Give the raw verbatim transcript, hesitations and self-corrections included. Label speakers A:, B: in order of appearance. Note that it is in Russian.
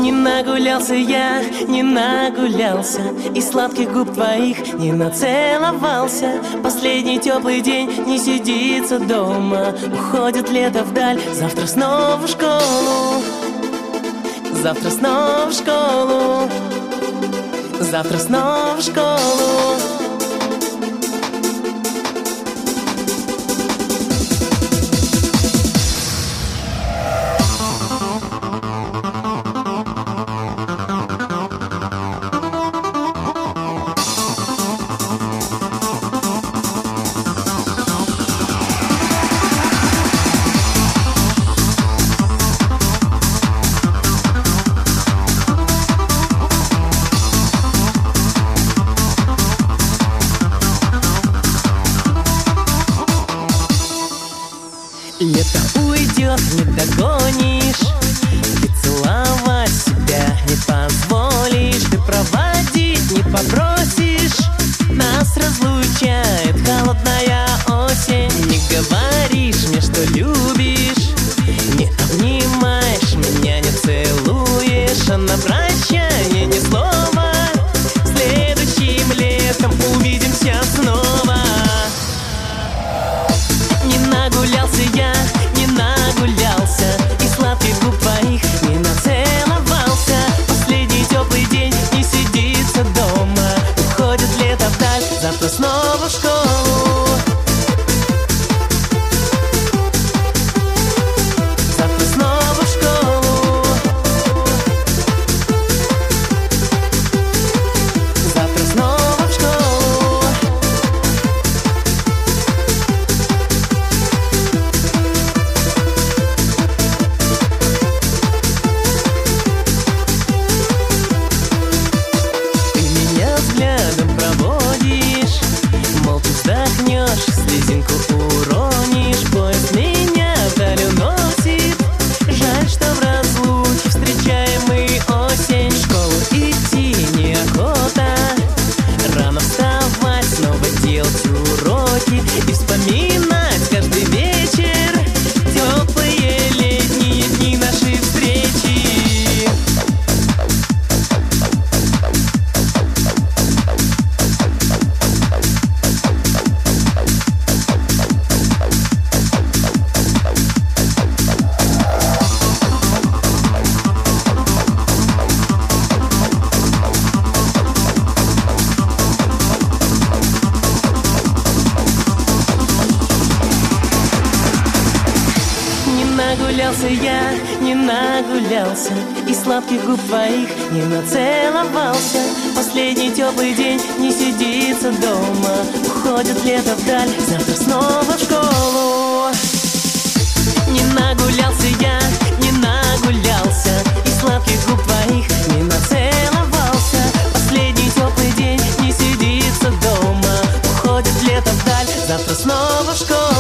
A: Не нагулялся я, не нагулялся, и сладких губ твоих не нацеловался. Последний теплый день не сидится дома, уходит лето вдаль, завтра снова в школу. Завтра снова в школу. Завтра снова в школу.
B: Лето уйдет, не догонишь, ты целовать себя не позволишь, ты проводить не попросишь. Нас разлучает холодная осень. Не говоришь мне, что любишь, не обнимаешь меня, не целуешь, а на прощание ни слова. Следующим летом увидимся снова. Не нагулялся я, не нагулялся, и сладких губ твоих не нацеловался. Последний теплый день не сидится дома, уходит лето вдаль, завтра снова в школу. Завтра снова в школу. Завтра снова в школу. Взглядом проводишь, молча вздохнешь, слезинку уронишь. Поезд меня вдаль уносит, жаль, что в разлуке встречаем мы осень. В школу идти неохота, рано вставать, снова делать уроки и вспоминать каждый вечер теплые летние дни нашей встречи. Нагулялся я, не нагулялся, и сладких губ твоих не нацеловался. Последний теплый день не сидится дома, уходит лето вдаль, завтра снова в школу. Не нагулялся я, не нагулялся, и сладких губ твоих не нацеловался. Последний теплый день не сидится дома, уходит лето вдаль, завтра снова в школу.